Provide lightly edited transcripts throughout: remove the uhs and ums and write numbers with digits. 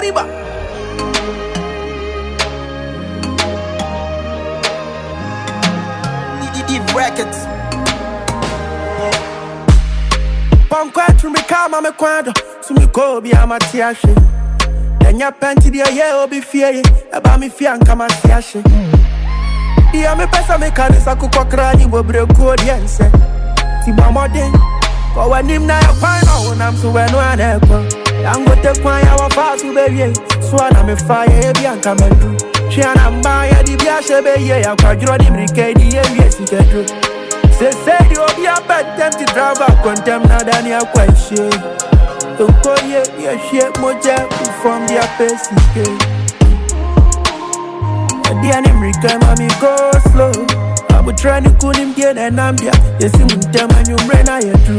Kariba. Deep Records. Pankwa me kama me kwado. Sumi ko bi amatiashe. Enya penti dia ye obi fie. Eba mi fia nkama siashe. Dia me pesa me kanisa kukokra ni bobre ko diense. Tiba modern. Kwa wanim na ya kwana unam suwenu anekwa. Yango te kwa ya wafasu beye. Swana me fire ebi anka medu. Chiana mbaya di biashe beye. Ya kwa juro di mrike di ye yesi kedru. Se di obi a bad tempted driver. Kontem na dani ya kwa ishe. Toko ye shake moja from the apesike. Diani mrike mami go slow. Abu trani kunim die na nambia. Yesi muntema nyumrena yetu.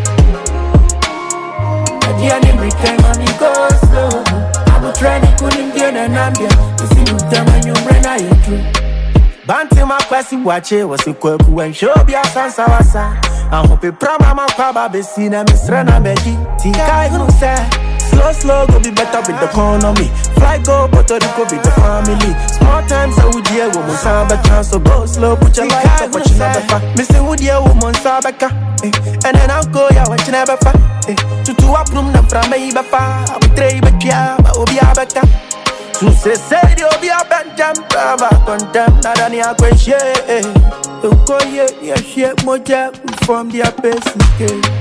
Diani mrike mami go slow. Abu trani kunim die na nambia. Yesi muntema nyumrena yetu. Banti makwasi wache wasikweku wenshobi asansa wasa. Ahope prama makwaba besina misrena meji. Tika igunu se. Slow go be better with the economy. Fly go Puerto Rico with the family. Small times I would hear woman sabaka. So go slow, put your life up, what you never find. Missing would hear woman sabaka. And then I'll go ya what you never find. Tutu aprum na frame ibafa. I would trade but ya, but obi abaka. So say the obi abandam. Brava condemn, not any question. Go ye shake moja from the apesike.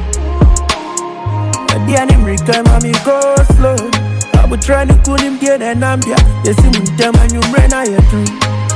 Diani mrika mami go slow. Abu trani kunim die na nambia. Yesi muntema nyumrena yetu.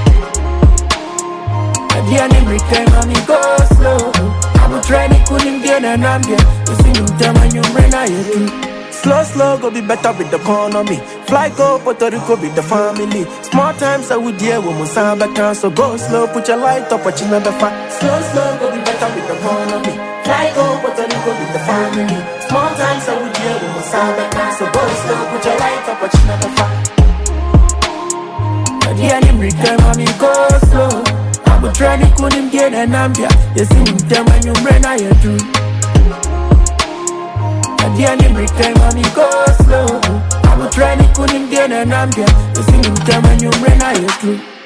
Diani mrika mami go slow. Abu trani kunim die na nambia. Yesi muntema nyumrena yetu. Slow go be better with the economy. Fly go Puerto Rico with the family. Small times I would hear woman sabaka. So go slow, put your light up, what you never find. Slow go be better with the economy. Fly go Puerto Rico with the family. Small times I would hear woman sabaka. So go slow, put your light up, what you never find. Diani mrika mami go slow. Abu trani kunim die na nambia. Yesi muntema nyumrena yetu. Diani mrika mami go slow. Abu trani kunim die na nambia. Yesi muntema nyumrena yetu.